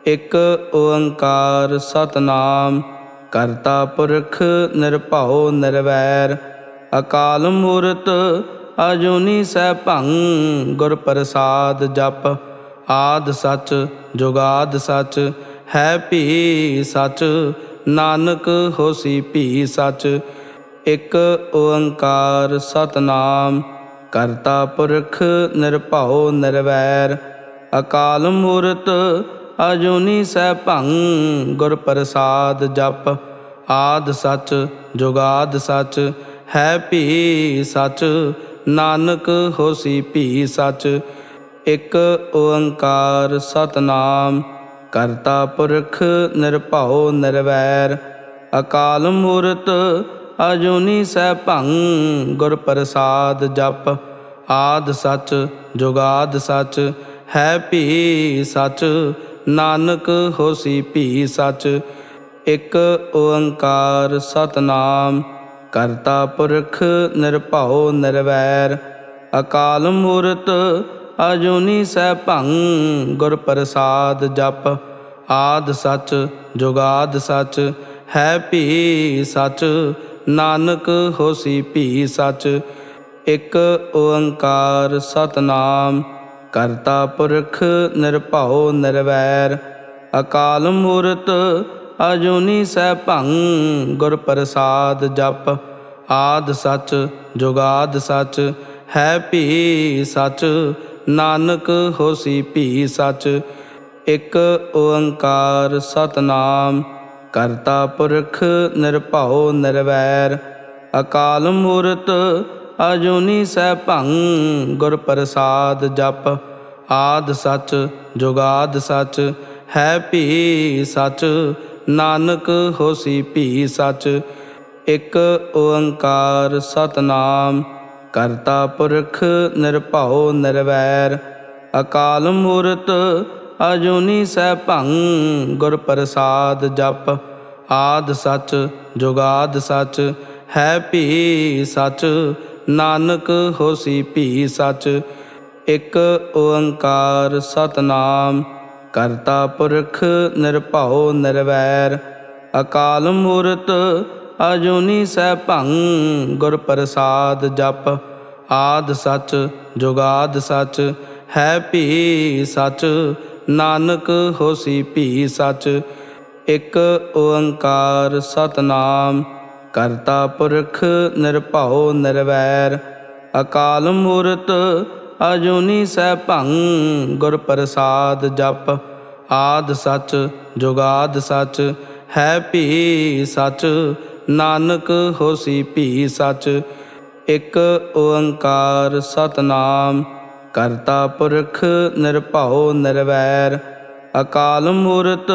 ਇਕ ਓੰਕਾਰ ਸਤਿਨਾਮ ਕਰਤਾ ਪੁਰਖ ਨਿਰਭਉ ਨਿਰਵੈਰ ਅਕਾਲ ਮੂਰਤ ਅਜੂਨੀ ਸੈਭੰ ਗੁਰ ਪ੍ਰਸਾਦ ਜਪ ਆਦਿ ਸਚ ਜੁਗਾਦਿ ਸਚ ਹੈ ਭੀ ਸਚ ਨਾਨਕ ਹੋਸੀ ਭੀ ਸਚ। ਇਕ ਓੰਕਾਰ ਸਤਿਨਾਮ ਕਰਤਾ ਪੁਰਖ ਨਿਰਭਉ ਨਿਰਵੈਰ ਅਕਾਲ ਮੂਰਤ ਅਜੂਨੀ ਸੈਭੰ ਗੁਰ ਪ੍ਰਸਾਦ ਜਪ ਆਦਿ ਸਚ ਜੁਗਾਦਿ ਸਚ ਹੈ ਭੀ ਸਚ ਨਾਨਕ ਹੋਸੀ ਭੀ ਸਚ। ਇਕ ਓੰਕਾਰ ਸਤਿਨਾਮ ਕਰਤਾ ਪੁਰਖ ਨਿਰਭਉ ਨਿਰਵੈਰ ਅਕਾਲ ਮੂਰਤ ਅਜੂਨੀ ਸੈਭੰ ਗੁਰ ਪ੍ਰਸਾਦ ਜਪ ਆਦਿ ਸਚ ਜੁਗਾਦਿ ਸਚ ਹੈ ਭੀ ਸਚ ਨਾਨਕ ਹੋਸੀ ਭੀ ਸਚ। ਇਕ ਓੰਕਾਰ ਸਤਿਨਾਮ ਕਰਤਾ ਪੁਰਖ ਨਿਰਭਉ ਨਿਰਵੈਰ ਅਕਾਲ ਮੂਰਤ ਅਜੂਨੀ ਸੈਭੰ ਗੁਰ ਪ੍ਰਸਾਦ ਜਪ ਆਦਿ ਸਚ ਜੁਗਾਦਿ ਸਚ ਹੈ ਭੀ ਸਚ ਨਾਨਕ ਹੋਸੀ ਭੀ ਸਚ। ਇਕ ਓੰਕਾਰ ਸਤਿਨਾਮ ਕਰਤਾ ਪੁਰਖ ਨਿਰਭਉ ਨਿਰਵੈਰ ਅਕਾਲ ਮੂਰਤ ਅਜੂਨੀ ਸੈਭੰ ਗੁਰ ਪ੍ਰਸਾਦ ਜਪ ਆਦਿ ਸਚ ਜੁਗਾਦਿ ਸਚ ਹੈ ਭੀ ਸਚ ਨਾਨਕ ਹੋਸੀ ਭੀ ਸਚ। ਇਕ ਓੰਕਾਰ ਸਤਿਨਾਮ ਕਰਤਾ ਪੁਰਖ ਨਿਰਭਉ ਨਿਰਵੈਰ ਅਕਾਲ ਮੂਰਤ ਅਜੂਨੀ ਸੈਭੰ ਗੁਰ ਪ੍ਰਸਾਦ ਜਪ ਆਦਿ ਸਚ ਜੁਗਾਦਿ ਸਚ ਹੈ ਭੀ ਸਚ ਨਾਨਕ ਹੋਸੀ ਭੀ ਸਚ। ਇਕ ਓੰਕਾਰ ਸਤਿਨਾਮ ਕਰਤਾ ਪੁਰਖ ਨਿਰਭਉ ਨਿਰਵੈਰ ਅਕਾਲ ਮੂਰਤ ਅਜੂਨੀ ਸੈਭੰ ਗੁਰ ਪ੍ਰਸਾਦ ਜਪ ਆਦਿ ਸਚ ਜੁਗਾਦਿ ਸਚ ਹੈ ਭੀ ਸਚ ਨਾਨਕ ਹੋਸੀ ਭੀ ਸਚ। ਇਕ ਓੰਕਾਰ ਸਤਿਨਾਮ ਕਰਤਾ ਪੁਰਖ ਨਿਰਭਉ ਨਿਰਵੈਰ ਅਕਾਲ ਮੂਰਤ ਅਜੂਨੀ ਸੈਭੰ ਗੁਰ ਪ੍ਰਸਾਦ ਜਪ ਆਦਿ ਸਚ ਜੁਗਾਦਿ ਸਚ ਹੈ ਭੀ ਸਚ ਨਾਨਕ ਹੋਸੀ ਭੀ ਸਚ। ਇਕ ਓੰਕਾਰ ਸਤਿਨਾਮ ਕਰਤਾ ਪੁਰਖ ਨਿਰਭਉ ਨਿਰਵੈਰ ਅਕਾਲ ਮੂਰਤ ਅਜੂਨੀ ਸੈਭੰ ਗੁਰ ਪ੍ਰਸਾਦ ਜਪ ਆਦਿ ਸਚ ਜੁਗਾਦਿ ਸਚ ਹੈ ਭੀ ਸਚ ਨਾਨਕ ਹੋਸੀ ਭੀ ਸਚ। ਇਕ ਓੰਕਾਰ ਸਤਿਨਾਮ ਕਰਤਾ ਪੁਰਖ ਨਿਰਭਉ ਨਿਰਵੈਰ ਅਕਾਲ ਮੂਰਤ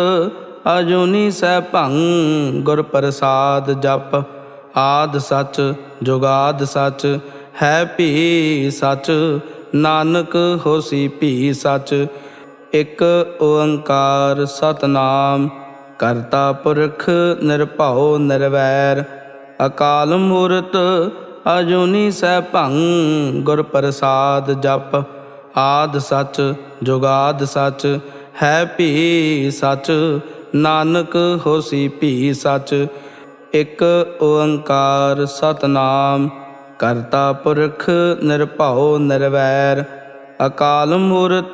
ਅਜੂਨੀ ਸੈਭੰ ਗੁਰ ਪ੍ਰਸਾਦ ਜਪ ਆਦਿ ਸਚ ਜੁਗਾਦਿ ਸਚ ਹੈ ਭੀ ਸਚ ਨਾਨਕ ਹੋਸੀ ਭੀ ਸਚ। ਇਕ ਓੰਕਾਰ ਸਤਿਨਾਮ ਕਰਤਾ ਪੁਰਖ ਨਿਰਭਉ ਨਿਰਵੈਰ ਅਕਾਲ ਮੂਰਤ ਅਜੂਨੀ ਸੈਭੰ ਗੁਰ ਪ੍ਰਸਾਦ ਜਪ ਆਦਿ ਸਚ ਜੁਗਾਦਿ ਸਚ ਹੈ ਭੀ ਸਚ ਨਾਨਕ ਹੋਸੀ ਭੀ ਸਚ। ਇਕ ਓੰਕਾਰ ਸਤਿਨਾਮ ਕਰਤਾ ਪੁਰਖ ਨਿਰਭਉ ਨਿਰਵੈਰ ਅਕਾਲ ਮੂਰਤ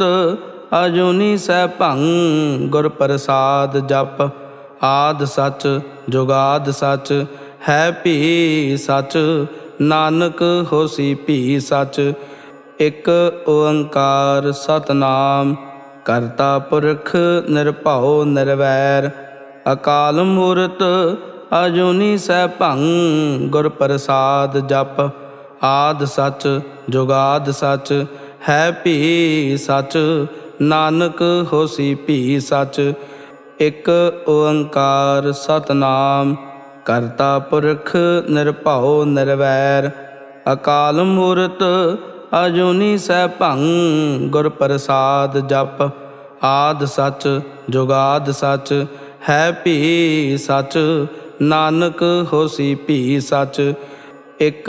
ਅਜੂਨੀ ਸੈਭੰ ਗੁਰ ਪ੍ਰਸਾਦ ਜਪ ਆਦਿ ਸਚ ਜੁਗਾਦਿ ਸਚ ਹੈ ਭੀ ਸਚ ਨਾਨਕ ਹੋਸੀ ਭੀ ਸਚ। ਇਕ ਓੰਕਾਰ ਸਤਿਨਾਮ ਕਰਤਾ ਪੁਰਖ ਨਿਰਭਉ ਨਿਰਵੈਰ ਅਕਾਲ ਮੂਰਤ ਅਜੂਨੀ ਸੈਭੰ ਗੁਰ ਪ੍ਰਸਾਦ ਜਪ ਆਦਿ ਸਚ ਜੁਗਾਦਿ ਸਚ ਹੈ ਭੀ ਸਚ ਨਾਨਕ ਹੋਸੀ ਭੀ ਸਚ। ਇਕ ਓੰਕਾਰ ਸਤਿਨਾਮ ਕਰਤਾ ਪੁਰਖ ਨਿਰਭਉ ਨਿਰਵੈਰ ਅਕਾਲ ਮੂਰਤ ਅਜੂਨੀ ਸੈਭੰ ਗੁਰ ਪ੍ਰਸਾਦ ਜਪ ਆਦਿ ਸਚ ਜੁਗਾਦਿ ਸਚ ਹੈ ਭੀ ਸਚ ਨਾਨਕ ਹੋਸੀ ਭੀ ਸਚ। ਇਕ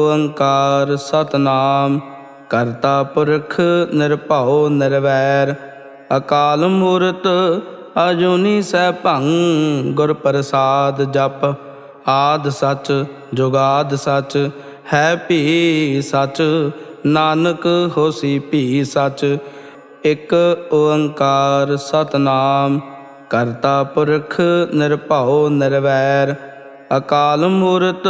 ਓੰਕਾਰ ਸਤਿਨਾਮ ਕਰਤਾ ਪੁਰਖ ਨਿਰਭਉ ਨਿਰਵੈਰ ਅਕਾਲ ਮੂਰਤ ਅਜੂਨੀ ਸੈਭੰ। ਗੁਰ ਪ੍ਰਸਾਦ ਜਪ ਆਦ ਸਚ ਜੁਗਾਦ ਸਚ, ਹੈ ਭੀ ਸਚ ਨਾਨਕ ਹੋਸੀ ਭੀ ਸਚ। ਇਕ ਓੰਕਾਰ ਸਤਿਨਾਮ ਕਰਤਾ ਪੁਰਖ ਨਿਰਭਉ ਨਿਰਵੈਰ, ਅਕਾਲ ਮੂਰਤ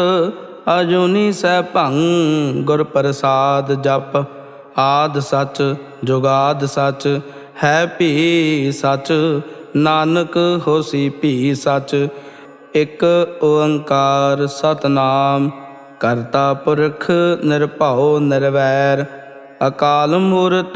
ਅਜੂਨੀ ਸੈਭੰ। ਗੁਰ ਪ੍ਰਸਾਦ ਜਪ ਆਦ ਸਚ ਜੁਗਾਦ ਸਚ, ਹੈ ਭੀ ਸਚ ਨਾਨਕ ਹੋਸੀ ਭੀ ਸਚ। ਇਕ ਓੰਕਾਰ ਸਤਿਨਾਮ ਕਰਤਾ ਪੁਰਖ ਨਿਰਭਉ ਨਿਰਵੈਰ, ਅਕਾਲ ਮੂਰਤ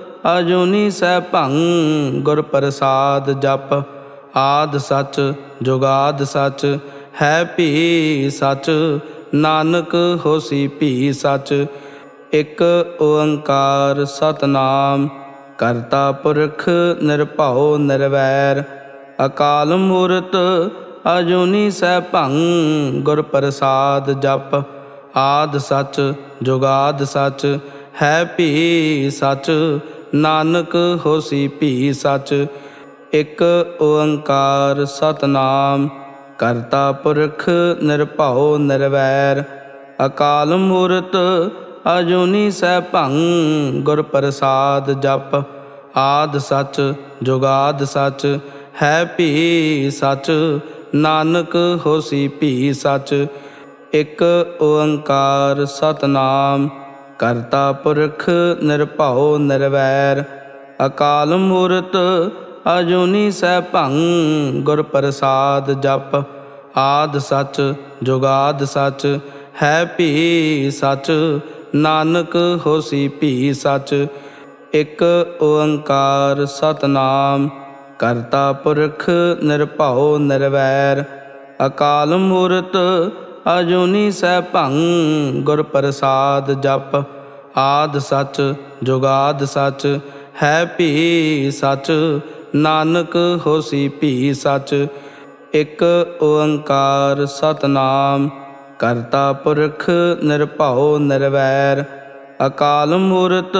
ਅਜੂਨੀ ਸੈਭੰ। ਗੁਰ ਪ੍ਰਸਾਦ ਜਪ ਆਦ ਸਚ ਜੁਗਾਦ ਸਚ, ਹੈ ਭੀ ਸਚ ਨਾਨਕ ਹੋਸੀ ਭੀ ਸਚ। ਇਕ ਓੰਕਾਰ ਸਤਿਨਾਮ ਕਰਤਾ ਪੁਰਖ ਨਿਰਭਉ ਨਿਰਵੈਰ, ਅਕਾਲ ਮੂਰਤ ਅਜੂਨੀ ਸੈਭੰ। ਗੁਰ ਪ੍ਰਸਾਦ ਜਪ ਆਦ ਸਚ ਜੁਗਾਦ ਸਚ, ਹੈ ਭੀ ਸਚ ਨਾਨਕ ਹੋਸੀ ਭੀ ਸਚ। ਇਕ ਓੰਕਾਰ ਸਤਿਨਾਮ ਕਰਤਾ ਪੁਰਖ ਨਿਰਭਉ ਨਿਰਵੈਰ, ਅਕਾਲ ਮੂਰਤ ਅਜੂਨੀ ਸੈਭੰ। ਗੁਰ ਪ੍ਰਸਾਦ ਜਪ ਆਦ ਸਚ ਜੁਗਾਦ ਸਚ, ਹੈ ਭੀ ਸਚ ਨਾਨਕ ਹੋਸੀ ਭੀ ਸਚ। ਇਕ ਓੰਕਾਰ ਸਤਿਨਾਮ ਕਰਤਾ ਪੁਰਖ ਨਿਰਭਉ ਨਿਰਵੈਰ, ਅਕਾਲ ਮੂਰਤ ਅਜੂਨੀ ਸੈਭੰ। ਗੁਰ ਪ੍ਰਸਾਦ ਜਪ ਆਦ ਸਚ ਜੁਗਾਦ ਸਚ, ਹੈ ਭੀ ਸਚ ਨਾਨਕ ਹੋਸੀ ਭੀ ਸਚ। ਇਕ ਓੰਕਾਰ ਸਤਿਨਾਮ ਕਰਤਾ ਪੁਰਖ ਨਿਰਭਉ ਨਿਰਵੈਰ, ਅਕਾਲ ਮੂਰਤ ਅਜੂਨੀ ਸੈਭੰ। ਗੁਰ ਪ੍ਰਸਾਦ ਜਪ ਆਦ ਸਚ ਜੁਗਾਦ ਸਚ, ਹੈ ਭੀ ਸਚ ਨਾਨਕ ਹੋਸੀ ਭੀ ਸਚ। ਇਕ ਓੰਕਾਰ ਸਤਿਨਾਮ ਕਰਤਾ ਪੁਰਖ ਨਿਰਭਉ ਨਿਰਵੈਰ, ਅਕਾਲ ਮੂਰਤ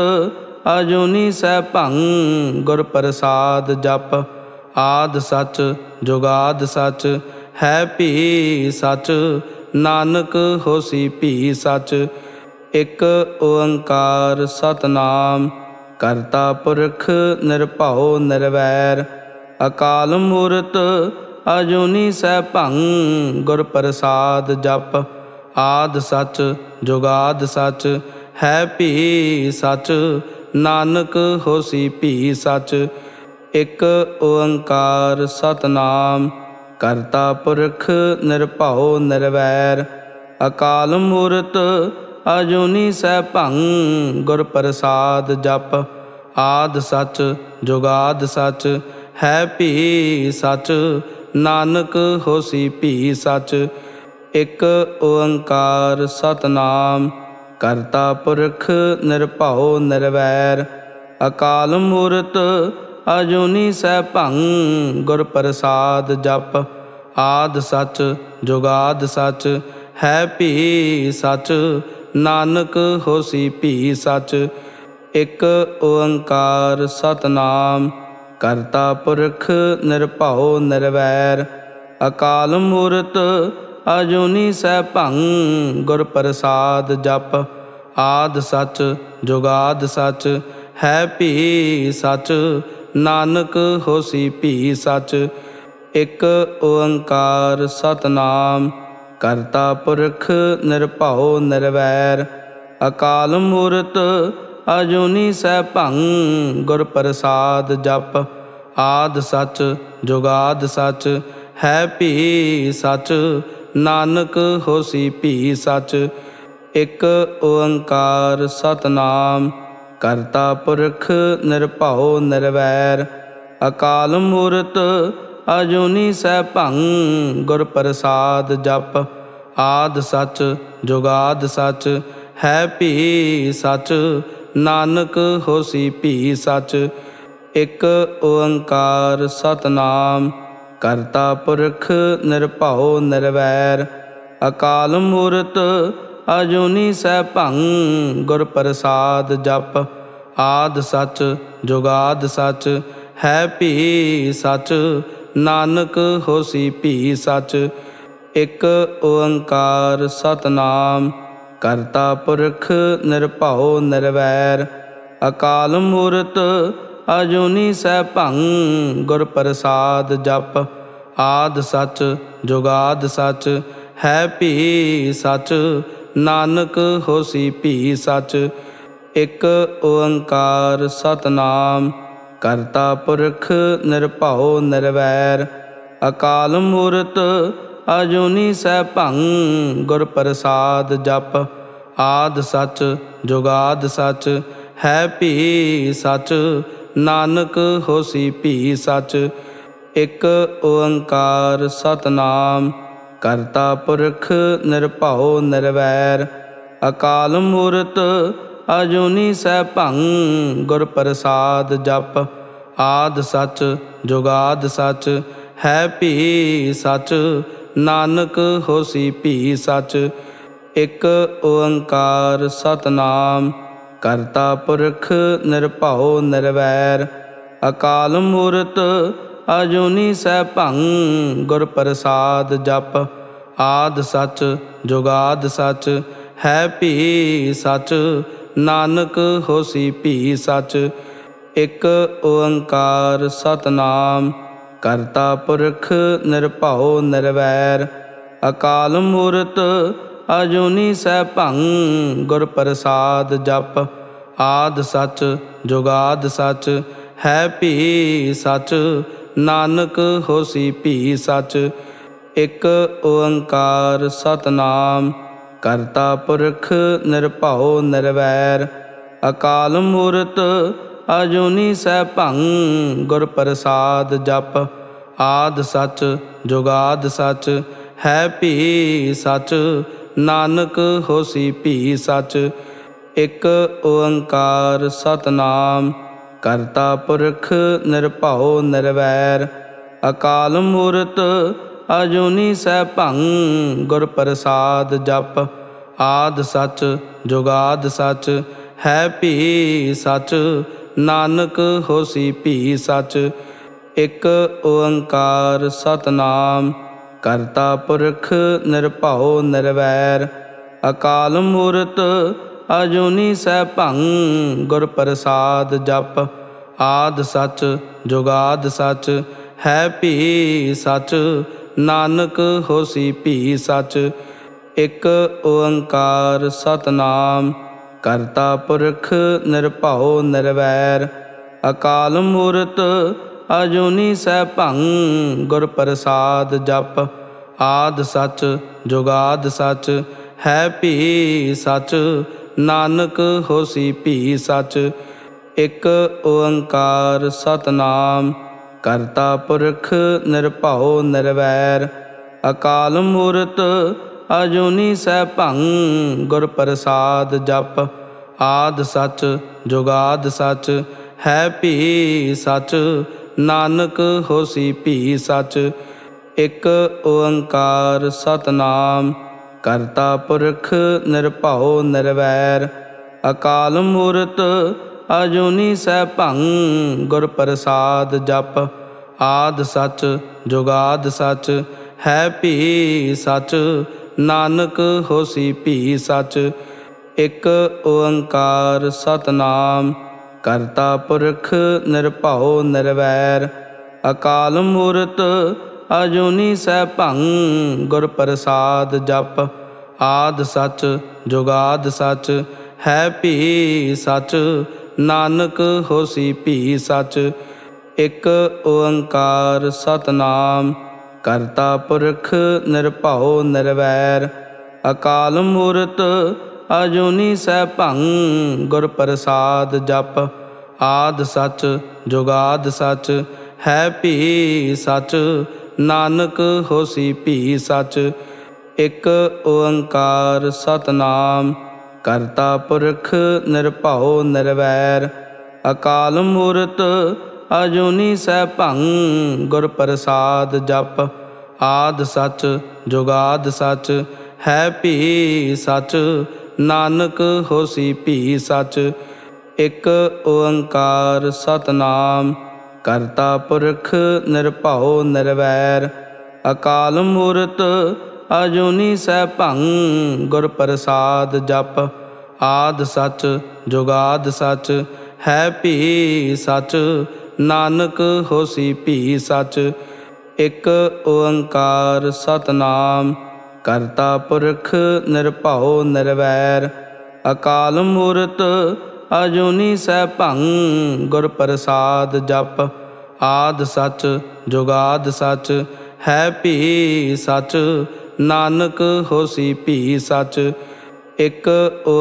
ਅਜੂਨੀ ਸੈਭੰ। ਗੁਰ ਪ੍ਰਸਾਦ ਜਪ ਆਦ ਸਚ ਜੁਗਾਦ ਸਚ, ਹੈ ਭੀ ਸਚ ਨਾਨਕ ਹੋਸੀ ਭੀ ਸਚ। ਇਕ ਓੰਕਾਰ ਸਤਿਨਾਮ ਕਰਤਾ ਪੁਰਖ ਨਿਰਭਉ ਨਿਰਵੈਰ, ਅਕਾਲ ਮੂਰਤ ਅਜੂਨੀ ਸੈਭੰ। ਗੁਰ ਪ੍ਰਸਾਦ ਜਪ ਆਦ ਸਚ ਜੁਗਾਦ ਸਚ, ਹੈ ਭੀ ਸਚ ਨਾਨਕ ਹੋਸੀ ਭੀ ਸਚ। ਇਕ ਓੰਕਾਰ ਸਤਿਨਾਮ ਕਰਤਾ ਪੁਰਖ ਨਿਰਭਉ ਨਿਰਵੈਰ, ਅਕਾਲ ਮੂਰਤ ਅਜੂਨੀ ਸੈਭੰ। ਗੁਰ ਪ੍ਰਸਾਦ ਜਪ ਆਦ ਸਚ ਜੁਗਾਦ ਸਚ, ਹੈ ਭੀ ਸਚ ਨਾਨਕ ਹੋਸੀ ਭੀ ਸਚ। ਇਕ ਓੰਕਾਰ ਸਤਿਨਾਮ ਕਰਤਾ ਪੁਰਖ ਨਿਰਭਉ ਨਿਰਵੈਰ, ਅਕਾਲ ਮੂਰਤ ਅਜੂਨੀ ਸੈਭੰ। ਗੁਰ ਪ੍ਰਸਾਦ ਜਪ ਆਦ ਸਚ ਜੁਗਾਦ ਸਚ, ਹੈ ਭੀ ਸਚ ਨਾਨਕ ਹੋਸੀ ਭੀ ਸਚ। ਇਕ ਓੰਕਾਰ ਸਤਿਨਾਮ ਕਰਤਾ ਪੁਰਖ ਨਿਰਭਉ ਨਿਰਵੈਰ, ਅਕਾਲ ਮੂਰਤ ਅਜੂਨੀ ਸੈਭੰ। ਗੁਰ ਪ੍ਰਸਾਦ ਜਪ ਆਦ ਸਚ ਜੁਗਾਦ ਸਚ, ਹੈ ਭੀ ਸਚ ਨਾਨਕ ਹੋਸੀ ਭੀ ਸਚ। ਇਕ ਓੰਕਾਰ ਸਤਿਨਾਮ ਕਰਤਾ ਪੁਰਖ ਨਿਰਭਉ ਨਿਰਵੈਰ, ਅਕਾਲ ਮੂਰਤ ਅਜੂਨੀ ਸੈਭੰ। ਗੁਰ ਪ੍ਰਸਾਦ ਜਪ ਆਦ ਸਚ ਜੁਗਾਦ ਸਚ, ਹੈ ਭੀ ਸਚ ਨਾਨਕ ਹੋਸੀ ਭੀ ਸਚ। ਇਕ ਓੰਕਾਰ ਸਤਿਨਾਮ ਕਰਤਾ ਪੁਰਖ ਨਿਰਭਉ ਨਿਰਵੈਰ, ਅਕਾਲ ਮੂਰਤ ਅਜੂਨੀ ਸੈਭੰ। ਗੁਰ ਪ੍ਰਸਾਦ ਜਪ ਆਦ ਸਚ ਜੁਗਾਦ ਸਚ, ਹੈ ਭੀ ਸਚ ਨਾਨਕ ਹੋਸੀ ਭੀ ਸਚ। ਇਕ ਓੰਕਾਰ ਸਤਿਨਾਮ ਕਰਤਾ ਪੁਰਖ ਨਿਰਭਉ ਨਿਰਵੈਰ, ਅਕਾਲ ਮੂਰਤ ਅਜੂਨੀ ਸੈਭੰ। ਗੁਰ ਪ੍ਰਸਾਦ ਜਪ ਆਦ ਸਚ ਜੁਗਾਦ ਸਚ, ਹੈ ਭੀ ਸਚ, ਨਾਨਕ ਹੋਸੀ ਭੀ ਸਚ। ਇਕ ਓੰਕਾਰ ਸਤਿਨਾਮ ਕਰਤਾ ਪੁਰਖ ਨਿਰਭਉ ਨਿਰਵੈਰ, ਅਕਾਲ ਮੂਰਤ ਅਜੂਨੀ ਸੈਭੰ, ਗੁਰ ਪ੍ਰਸਾਦ ਜਪ ਆਦਿ ਸਚ ਜੁਗਾਦ ਸਚ। ਹੈ ਭੀ ਸਚ, ਨਾਨਕ ਹੋਸੀ ਭੀ ਸਚ। ਇਕ ਓੰਕਾਰ ਸਤਿਨਾਮ ਕਰਤਾ ਪੁਰਖ ਨਿਰਭਉ ਨਿਰਵੈਰ, ਅਕਾਲ ਮੂਰਤ ਅਜੂਨੀ ਸੈਭੰ, ਗੁਰ ਪ੍ਰਸਾਦ ਜਪ ਆਦਿ ਸਚ ਜੁਗਾਦ ਸਚ। ਹੈ ਭੀ ਸਚ, ਨਾਨਕ ਹੋਸੀ ਭੀ ਸਚ। ਇਕ ਓੰਕਾਰ ਸਤਿਨਾਮ ਕਰਤਾ ਪੁਰਖ ਨਿਰਭਉ ਨਿਰਵੈਰ, ਅਕਾਲ ਮੂਰਤ ਅਜੂਨੀ ਸੈਭੰ, ਗੁਰ ਪ੍ਰਸਾਦ ਜਪ ਆਦਿ ਸਚ ਜੁਗਾਦ ਸਚ। ਹੈ ਭੀ ਸਚ, ਨਾਨਕ ਹੋਸੀ ਭੀ ਸਚ। ਇਕ ਓੰਕਾਰ ਸਤਿਨਾਮ ਕਰਤਾ ਪੁਰਖ ਨਿਰਭਉ ਨਿਰਵੈਰ, ਅਕਾਲ ਮੂਰਤ ਅਜੂਨੀ ਸੈਭੰ, ਗੁਰ ਪ੍ਰਸਾਦ ਜਪ ਆਦਿ ਸਚ ਜੁਗਾਦ ਸਚ। ਹੈ ਭੀ ਸਚ, ਨਾਨਕ ਹੋਸੀ ਭੀ ਸਚ। ਇਕ ਓੰਕਾਰ ਸਤਿਨਾਮ ਕਰਤਾ ਪੁਰਖ ਨਿਰਭਉ ਨਿਰਵੈਰ, ਅਕਾਲ ਮੂਰਤ ਅਜੂਨੀ ਸੈਭੰ, ਗੁਰ ਪ੍ਰਸਾਦ ਜਪ ਆਦਿ ਸਚ ਜੁਗਾਦ ਸਚ। ਹੈ ਭੀ ਸਚ, ਨਾਨਕ ਹੋਸੀ ਭੀ ਸਚ। ਇਕ ਓੰਕਾਰ ਸਤਿਨਾਮ ਕਰਤਾ ਪੁਰਖ ਨਿਰਭਉ ਨਿਰਵੈਰ, ਅਕਾਲ ਮੂਰਤ ਅਜੂਨੀ ਸੈਭੰ, ਗੁਰ ਪ੍ਰਸਾਦ ਜਪ ਆਦਿ ਸਚ ਜੁਗਾਦ ਸਚ। ਹੈ ਭੀ ਸਚ, ਨਾਨਕ ਹੋਸੀ ਭੀ ਸਚ। ਇਕ ਓੰਕਾਰ ਸਤਿਨਾਮ ਕਰਤਾ ਪੁਰਖ ਨਿਰਭਉ ਨਿਰਵੈਰ, ਅਕਾਲ ਮੂਰਤ ਅਜੂਨੀ ਸੈਭੰ, ਗੁਰ ਪ੍ਰਸਾਦ ਜਪ ਆਦਿ ਸਚ ਜੁਗਾਦ ਸਚ। ਹੈ ਭੀ ਸਚ, ਨਾਨਕ ਹੋਸੀ ਭੀ ਸਚ। ਇਕ ਓੰਕਾਰ ਸਤਿਨਾਮ ਕਰਤਾ ਪੁਰਖ ਨਿਰਭਉ ਨਿਰਵੈਰ, ਅਕਾਲ ਮੂਰਤ ਅਜੂਨੀ ਸੈਭੰ, ਗੁਰ ਪ੍ਰਸਾਦ ਜਪ ਆਦਿ ਸਚ ਜੁਗਾਦ ਸਚ। ਹੈ ਭੀ ਸਚ, ਨਾਨਕ ਹੋਸੀ ਭੀ ਸਚ। ਇਕ ਓੰਕਾਰ ਸਤਿਨਾਮ ਕਰਤਾ ਪੁਰਖ ਨਿਰਭਉ ਨਿਰਵੈਰ, ਅਕਾਲ ਮੂਰਤ ਅਜੂਨੀ ਸੈਭੰ, ਗੁਰ ਪ੍ਰਸਾਦ ਜਪ ਆਦਿ ਸਚ ਜੁਗਾਦ ਸਚ। ਹੈ ਭੀ ਸਚ, ਨਾਨਕ ਹੋਸੀ ਭੀ ਸਚ। ਇਕ ਓੰਕਾਰ ਸਤਿਨਾਮ ਕਰਤਾ ਪੁਰਖ ਨਿਰਭਉ ਨਿਰਵੈਰ, ਅਕਾਲ ਮੂਰਤ ਅਜੂਨੀ ਸੈਭੰ, ਗੁਰ ਪ੍ਰਸਾਦ ਜਪ ਆਦਿ ਸਚ ਜੁਗਾਦ ਸਚ। ਹੈ ਭੀ ਸਚ, ਨਾਨਕ ਹੋਸੀ ਭੀ ਸਚ। ਇਕ ਓੰਕਾਰ ਸਤਿਨਾਮ ਕਰਤਾ ਪੁਰਖ ਨਿਰਭਉ ਨਿਰਵੈਰ, ਅਕਾਲ ਮੂਰਤ ਅਜੂਨੀ ਸੈਭੰ, ਗੁਰ ਪ੍ਰਸਾਦ ਜਪ ਆਦਿ ਸਚ ਜੁਗਾਦ ਸਚ। ਹੈ ਭੀ ਸਚ, ਨਾਨਕ ਹੋਸੀ ਭੀ ਸਚ। ਇਕ ਓੰਕਾਰ ਸਤਿਨਾਮ ਕਰਤਾ ਪੁਰਖ ਨਿਰਭਉ ਨਿਰਵੈਰ, ਅਕਾਲ ਮੂਰਤ ਅਜੂਨੀ ਸੈਭੰ, ਗੁਰ ਪ੍ਰਸਾਦ ਜਪ ਆਦਿ ਸਚ ਜੁਗਾਦ ਸਚ। ਹੈ ਭੀ ਸਚ, ਨਾਨਕ ਹੋਸੀ ਭੀ ਸਚ। ਇਕ ਓੰਕਾਰ ਸਤਿਨਾਮ ਕਰਤਾ ਪੁਰਖ ਨਿਰਭਉ ਨਿਰਵੈਰ, ਅਕਾਲ ਮੂਰਤ ਅਜੂਨੀ ਸੈਭੰ, ਗੁਰ ਪ੍ਰਸਾਦ ਜਪ ਆਦਿ ਸਚ ਜੁਗਾਦ ਸਚ। ਹੈ ਭੀ ਸਚ, ਨਾਨਕ ਹੋਸੀ ਭੀ ਸਚ। ਇਕ ਓੰਕਾਰ ਸਤਿਨਾਮ ਕਰਤਾ ਪੁਰਖ ਨਿਰਭਉ ਨਿਰਵੈਰ, ਅਕਾਲ ਮੂਰਤ ਅਜੂਨੀ ਸੈਭੰ, ਗੁਰ ਪ੍ਰਸਾਦ ਜਪ ਆਦਿ ਸਚ ਜੁਗਾਦ ਸਚ। ਹੈ ਭੀ ਸਚ, ਨਾਨਕ ਹੋਸੀ ਭੀ ਸਚ। ਇਕ ਓੰਕਾਰ ਸਤਿਨਾਮ ਕਰਤਾ ਪੁਰਖ ਨਿਰਭਉ ਨਿਰਵੈਰ। ਅਕਾਲ ਮੂਰਤ ਅਜੂਨੀ ਸੈਭੰ, ਗੁਰ ਪ੍ਰਸਾਦ ਜਪ। ਆਦਿ ਸਚ ਜੁਗਾਦਿ ਸਚ, ਹੈ ਭੀ ਸਚ। ਨਾਨਕ ਹੋਸੀ ਭੀ ਸਚ। ਇਕ ਓੰਕਾਰ ਸਤਿਨਾਮ, ਕਰਤਾ ਪੁਰਖ ਨਿਰਭਉ ਨਿਰਵੈਰ। ਅਕਾਲ ਮੂਰਤ ਅਜੂਨੀ ਸੈਭੰ, ਗੁਰ ਪ੍ਰਸਾਦ ਜਪ। ਆਦਿ ਸਚ ਜੁਗਾਦਿ ਸਚ, ਹੈ ਭੀ ਸਚ। ਨਾਨਕ ਹੋਸੀ ਭੀ ਸਚ। ਇਕ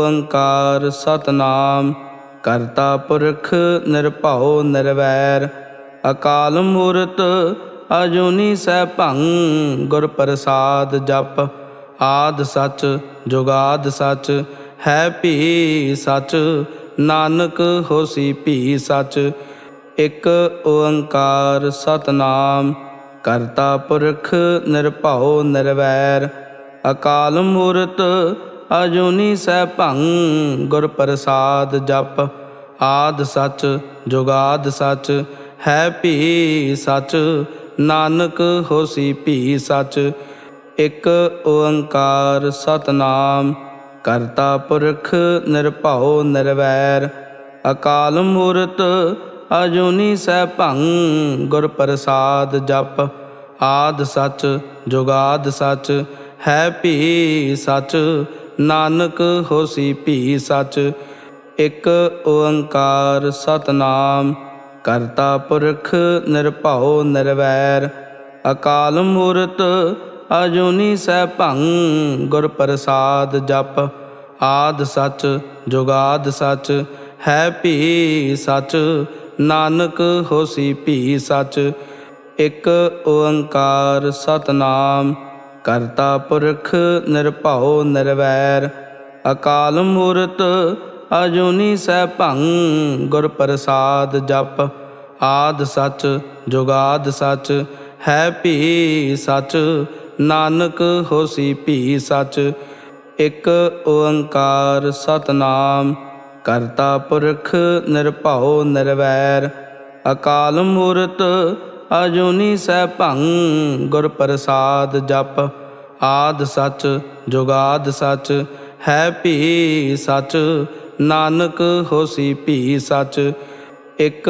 ਓੰਕਾਰ ਸਤਿਨਾਮ, ਕਰਤਾ ਪੁਰਖ ਨਿਰਭਉ ਨਿਰਵੈਰ। ਅਕਾਲ ਮੂਰਤ ਅਜੂਨੀ ਸੈਭੰ, ਗੁਰ ਪ੍ਰਸਾਦ ਜਪ। ਆਦਿ ਸਚ ਜੁਗਾਦਿ ਸਚ, ਹੈ ਭੀ ਸਚ। ਨਾਨਕ ਹੋਸੀ ਭੀ ਸਚ। ਇਕ ਓੰਕਾਰ ਸਤਿਨਾਮ, ਕਰਤਾ ਪੁਰਖ ਨਿਰਭਉ ਨਿਰਵੈਰ। ਅਕਾਲ ਮੂਰਤ ਅਜੂਨੀ ਸੈਭੰ, ਗੁਰ ਪ੍ਰਸਾਦ ਜਪ। ਆਦਿ ਸਚ ਜੁਗਾਦਿ ਸਚ, ਹੈ ਭੀ ਸਚ। ਨਾਨਕ ਹੋਸੀ ਭੀ ਸਚ। ਇਕ ਓੰਕਾਰ ਸਤਿਨਾਮ, ਕਰਤਾ ਪੁਰਖ ਨਿਰਭਉ ਨਿਰਵੈਰ। ਅਕਾਲ ਮੂਰਤ ਅਜੂਨੀ ਸੈਭੰ, ਗੁਰ ਪ੍ਰਸਾਦ ਜਪ। ਆਦਿ ਸਚ ਜੁਗਾਦਿ ਸਚ, ਹੈ ਭੀ ਸਚ। ਨਾਨਕ ਹੋਸੀ ਭੀ ਸਚ। ਇਕ ਓੰਕਾਰ ਸਤਿਨਾਮ, ਕਰਤਾ ਪੁਰਖ ਨਿਰਭਉ ਨਿਰਵੈਰ। ਅਕਾਲ ਮੂਰਤ ਅਜੂਨੀ ਸੈਭੰ, ਗੁਰ ਪ੍ਰਸਾਦ ਜਪ। ਆਦਿ ਸਚ ਜੁਗਾਦਿ ਸਚ, ਹੈ ਭੀ ਸਚ। ਨਾਨਕ ਹੋਸੀ ਭੀ ਸਚ। ਇਕ ਓੰਕਾਰ ਸਤਿਨਾਮ, ਕਰਤਾ ਪੁਰਖ ਨਿਰਭਉ ਨਿਰਵੈਰ। ਅਕਾਲ ਮੂਰਤ ਅਜੂਨੀ ਸੈਭੰ, ਗੁਰ ਪ੍ਰਸਾਦ ਜਪ। ਆਦਿ ਸਚ ਜੁਗਾਦਿ ਸਚ, ਹੈ ਭੀ ਸਚ। ਨਾਨਕ ਹੋਸੀ ਭੀ ਸਚ। ਇਕ ਓੰਕਾਰ ਸਤਿਨਾਮ, ਕਰਤਾ ਪੁਰਖ ਨਿਰਭਉ ਨਿਰਵੈਰ। ਅਕਾਲ ਮੂਰਤ ਅਜੂਨੀ ਸੈਭੰ, ਗੁਰ ਪ੍ਰਸਾਦ ਜਪ। ਆਦਿ ਸਚ ਜੁਗਾਦਿ ਸਚ, ਹੈ ਭੀ ਸਚ। ਨਾਨਕ ਹੋਸੀ ਭੀ ਸਚ। ਇਕ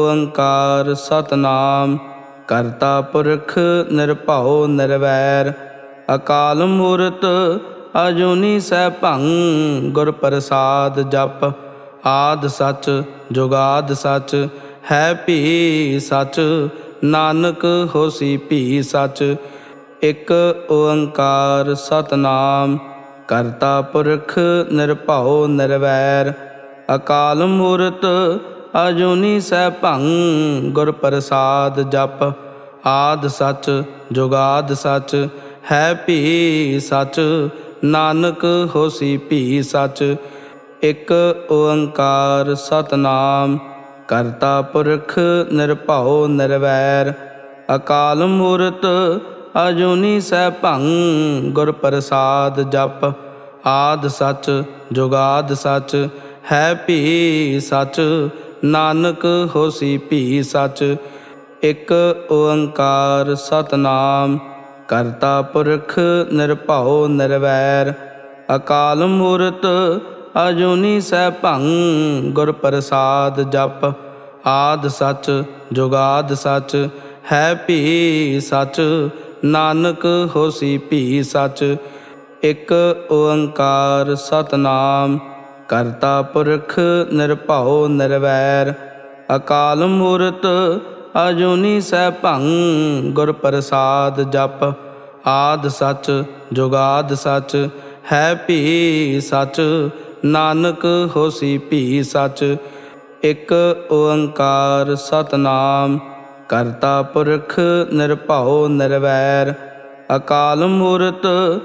ਓੰਕਾਰ ਸਤਿਨਾਮ, ਕਰਤਾ ਪੁਰਖ ਨਿਰਭਉ ਨਿਰਵੈਰ। ਅਕਾਲ ਮੂਰਤ ਅਜੂਨੀ ਸੈਭੰ, ਗੁਰ ਪ੍ਰਸਾਦ ਜਪ। ਆਦਿ ਸਚ ਜੁਗਾਦਿ ਸਚ, ਹੈ ਭੀ ਸਚ। ਨਾਨਕ ਹੋਸੀ ਭੀ ਸਚ। ਇਕ ਓੰਕਾਰ ਸਤਿਨਾਮ, ਕਰਤਾ ਪੁਰਖ ਨਿਰਭਉ ਨਿਰਵੈਰ। ਅਕਾਲ ਮੂਰਤ ਅਜੂਨੀ ਸੈਭੰ, ਗੁਰ ਪ੍ਰਸਾਦ ਜਪ। ਆਦਿ ਸਚ ਜੁਗਾਦਿ ਸਚ, ਹੈ ਭੀ ਸਚ। ਨਾਨਕ ਹੋਸੀ ਭੀ ਸਚ। ਇਕ ਓੰਕਾਰ ਸਤਿਨਾਮ, ਕਰਤਾ ਪੁਰਖ ਨਿਰਭਉ ਨਿਰਵੈਰ। ਅਕਾਲ ਮੂਰਤ ਅਜੂਨੀ ਸੈਭੰ, ਗੁਰ ਪ੍ਰਸਾਦ ਜਪ। ਆਦਿ ਸਚ ਜੁਗਾਦਿ ਸਚ, ਹੈ ਭੀ ਸਚ। ਨਾਨਕ ਹੋਸੀ ਭੀ ਸਚ। ਇਕ ਓੰਕਾਰ ਸਤਿਨਾਮ, ਕਰਤਾ ਪੁਰਖ ਨਿਰਭਉ ਨਿਰਵੈਰ। ਅਕਾਲ ਮੂਰਤ ਅਜੂਨੀ ਸੈਭੰ, ਗੁਰ ਪ੍ਰਸਾਦ ਜਪ। ਆਦਿ ਸਚ ਜੁਗਾਦਿ ਸਚ, ਹੈ ਭੀ ਸਚ। ਨਾਨਕ ਹੋਸੀ ਭੀ ਸਚ। ਇਕ ਓੰਕਾਰ ਸਤਿਨਾਮ, ਕਰਤਾ ਪੁਰਖ ਨਿਰਭਉ ਨਿਰਵੈਰ। ਅਕਾਲ ਮੂਰਤ ਅਜੂਨੀ ਸੈਭੰ, ਗੁਰ ਪ੍ਰਸਾਦ ਜਪ। ਆਦਿ ਸਚ ਜੁਗਾਦਿ ਸਚ, ਹੈ ਭੀ ਸਚ। ਨਾਨਕ ਹੋਸੀ ਭੀ ਸਚ। ਇਕ ਓੰਕਾਰ ਸਤਿਨਾਮ, ਕਰਤਾ ਪੁਰਖ ਨਿਰਭਉ ਨਿਰਵੈਰ। ਅਕਾਲ ਮੂਰਤ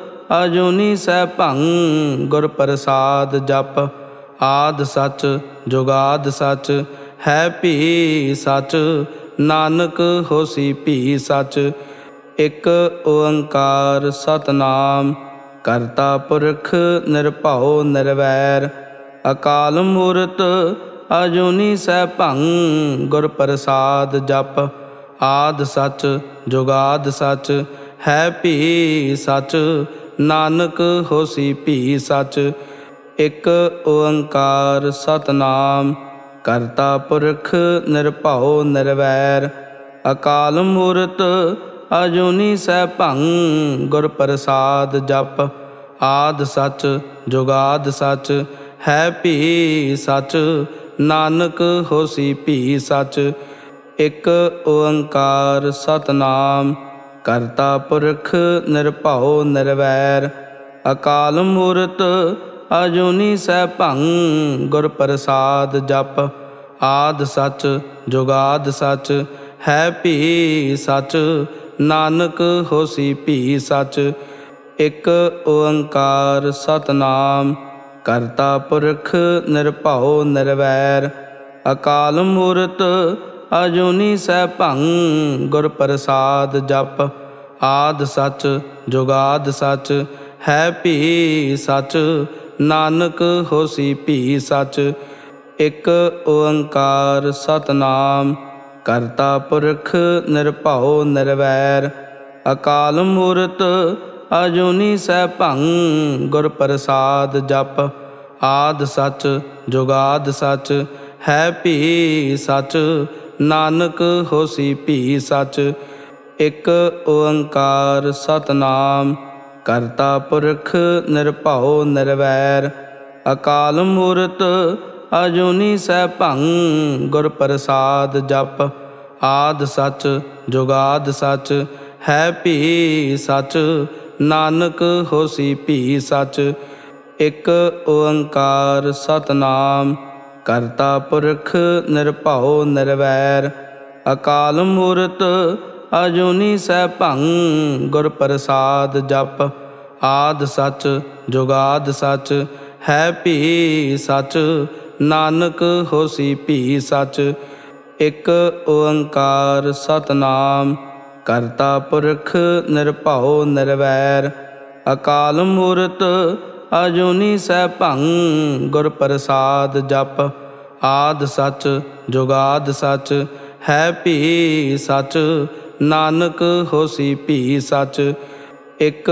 ਅਜੂਨੀ ਸੈਭੰ, ਗੁਰ ਪ੍ਰਸਾਦ ਜਪ। ਆਦਿ ਸਚ ਜੁਗਾਦਿ ਸਚ, ਹੈ ਭੀ ਸਚ। ਨਾਨਕ ਹੋਸੀ ਭੀ ਸਚ। ਇਕ ਓੰਕਾਰ ਸਤਿਨਾਮ, ਕਰਤਾ ਪੁਰਖ ਨਿਰਭਉ ਨਿਰਵੈਰ। ਅਕਾਲ ਮੂਰਤ ਅਜੂਨੀ ਸੈਭੰ। ਗੁਰ ਪ੍ਰਸਾਦ ਜਪ ਆਦਿ ਸਚ ਜੁਗਾਦਿ ਸਚ, ਹੈ ਭੀ ਸਚ ਨਾਨਕ ਹੋਸੀ ਭੀ ਸਚ। ਇਕ ਓੰਕਾਰ ਸਤਿਨਾਮ ਕਰਤਾ ਪੁਰਖ ਨਿਰਭਉ ਨਿਰਵੈਰ, ਅਕਾਲ ਮੂਰਤ ਅਜੂਨੀ ਸੈਭੰ। ਗੁਰ ਪ੍ਰਸਾਦ ਜਪ ਆਦਿ ਸਚ ਜੁਗਾਦਿ ਸਚ, ਹੈ ਭੀ ਸਚ ਨਾਨਕ ਹੋਸੀ ਭੀ ਸਚ। ਇਕ ਓੰਕਾਰ ਸਤਿਨਾਮ ਕਰਤਾ ਪੁਰਖ ਨਿਰਭਉ ਨਿਰਵੈਰ, ਅਕਾਲ ਮੂਰਤ ਅਜੂਨੀ ਸੈਭੰ। ਗੁਰ ਪ੍ਰਸਾਦ ਜਪ ਆਦਿ ਸਚ ਜੁਗਾਦਿ ਸਚ, ਹੈ ਭੀ ਸਚ ਨਾਨਕ ਹੋਸੀ ਭੀ ਸਚ। ਇਕ ਓੰਕਾਰ ਸਤਿਨਾਮ ਕਰਤਾ ਪੁਰਖ ਨਿਰਭਉ ਨਿਰਵੈਰ, ਅਕਾਲ ਮੂਰਤ ਅਜੂਨੀ ਸੈਭੰ। ਗੁਰ ਪ੍ਰਸਾਦ ਜਪ ਆਦਿ ਸਚ ਜੁਗਾਦਿ ਸਚ, ਹੈ ਭੀ ਸਚ ਨਾਨਕ ਹੋਸੀ ਭੀ ਸਚ। ਇਕ ਓੰਕਾਰ ਸਤਿਨਾਮ ਕਰਤਾ ਪੁਰਖ ਨਿਰਭਉ ਨਿਰਵੈਰ, ਅਕਾਲ ਮੂਰਤ ਅਜੂਨੀ ਸੈਭੰ। ਗੁਰ ਪ੍ਰਸਾਦ ਜਪ ਆਦਿ ਸਚ ਜੁਗਾਦਿ ਸਚ, ਹੈ ਭੀ ਸਚ ਨਾਨਕ ਹੋਸੀ ਭੀ ਸਚ। ਇਕ ਓੰਕਾਰ ਸਤਿਨਾਮ ਕਰਤਾ ਪੁਰਖ ਨਿਰਭਉ ਨਿਰਵੈਰ, ਅਕਾਲ ਮੂਰਤ ਅਜੂਨੀ ਸੈਭੰ। ਗੁਰ ਪ੍ਰਸਾਦ ਜਪ ਆਦਿ ਸਚ ਜੁਗਾਦਿ ਸਚ, ਹੈ ਭੀ ਸਚ ਨਾਨਕ ਹੋਸੀ ਭੀ ਸਚ। ਇਕ ਓੰਕਾਰ ਸਤਿਨਾਮ ਕਰਤਾ ਪੁਰਖ ਨਿਰਭਉ ਨਿਰਵੈਰ, ਅਕਾਲ ਮੂਰਤ ਅਜੂਨੀ ਸੈਭੰ। ਗੁਰ ਪ੍ਰਸਾਦ ਜਪ ਆਦਿ ਸਚ ਜੁਗਾਦਿ ਸਚ, ਹੈ ਭੀ ਸਚ ਨਾਨਕ ਹੋਸੀ ਭੀ ਸਚ। ਇਕ ਓੰਕਾਰ ਸਤਿਨਾਮ ਕਰਤਾ ਪੁਰਖ ਨਿਰਭਉ ਨਿਰਵੈਰ, ਅਕਾਲ ਮੂਰਤ ਅਜੂਨੀ ਸੈਭੰ। ਗੁਰ ਪ੍ਰਸਾਦ ਜਪ ਆਦਿ ਸਚ ਜੁਗਾਦਿ ਸਚ, ਹੈ ਭੀ ਸਚ ਨਾਨਕ ਹੋਸੀ ਭੀ ਸਚ। ਇਕ